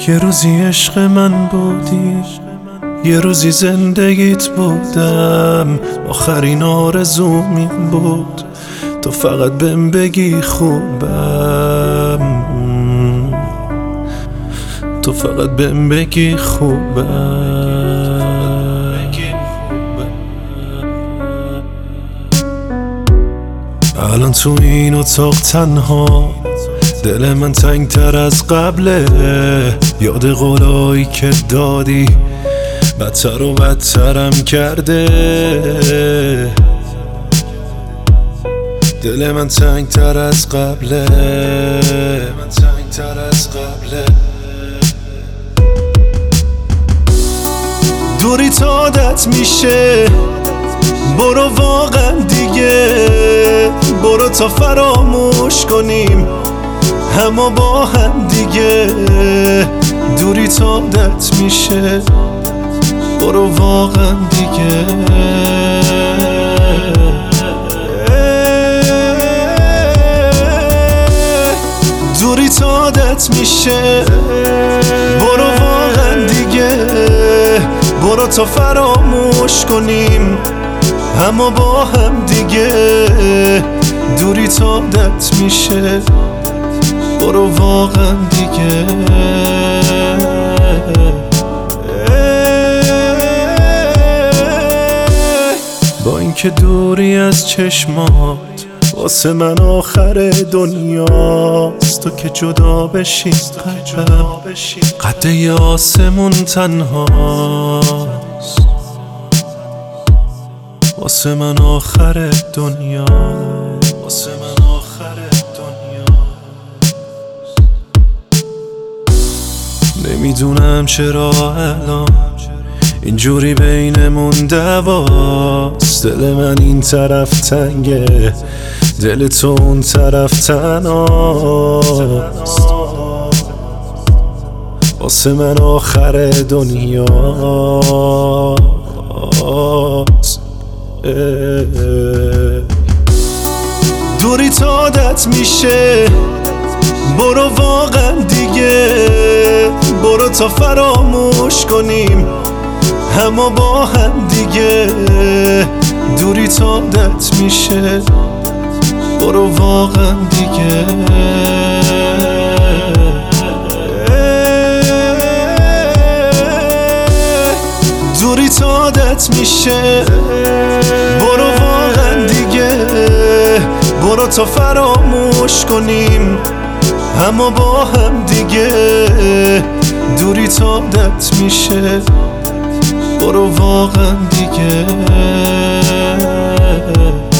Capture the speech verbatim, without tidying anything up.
یه روزی عشق من بودی، یه روزی زندگیت بودم، آخرین آرزوم این بود تو فقط بهم بگی خوبم، تو فقط بهم بگی خوبم. الان تو این اتاق تنها، دل من تنگ تر از قبله، یاد قولایی که دادی بدتر و بدترم کرده. دل من تنگ تر از قبله، من تنگ تر از قبله. دوری تا عادت میشه، برو واقعا دیگه، برو تا فراموش کنیم همه با هم دیگه. دوری تا عادت میشه، برو واقعا دیگه. دوری تا عادت میشه، برو واقعا دیگه، برو تا فراموش کنیم همه با هم دیگه. دوری تا عادت میشه، برو واقعا دیگه. با اینکه دوری از چشمات واسه من آخر دنیاست، تو که جدا بشی قلبم قد آسمون تنهاست. واسه من آخر دنیا، واسه من آخر دنیا. نمیدونم چرا الان اینجوری بینمون دعواست. دل من این طرف تنگه، دل تو اون طرف تنهاست. واسه من آخر دنیاست. دوری تا عادت میشه، برو واقعا دیگه، برو تا فراموش کنیم همه با هم دیگه. دوری تا عادت میشه، برو واقعا دیگه. دوری تا عادت میشه، برو واقعا دیگه، برو تا فراموش کنیم همه با هم دیگه. دوری تا عادت میشه، برو واقعا دیگه.